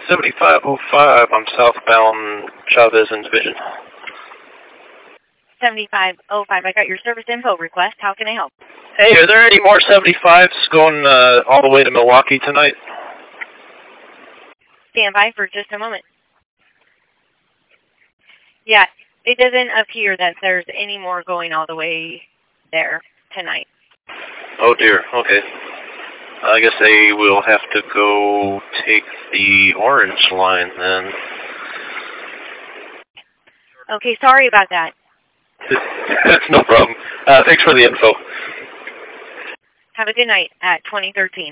7505, I'm southbound Chavez and Division. 7505, I got your service info request. How can I help? Hey, are there any more 75s going all the way to Milwaukee tonight? Stand by for just a moment. Yeah, it doesn't appear that there's any more going all the way there tonight. Oh dear, okay. I guess they will have to go take the orange line then. Okay, sorry about that. That's no problem. Thanks for the info. Have a good night at 2013.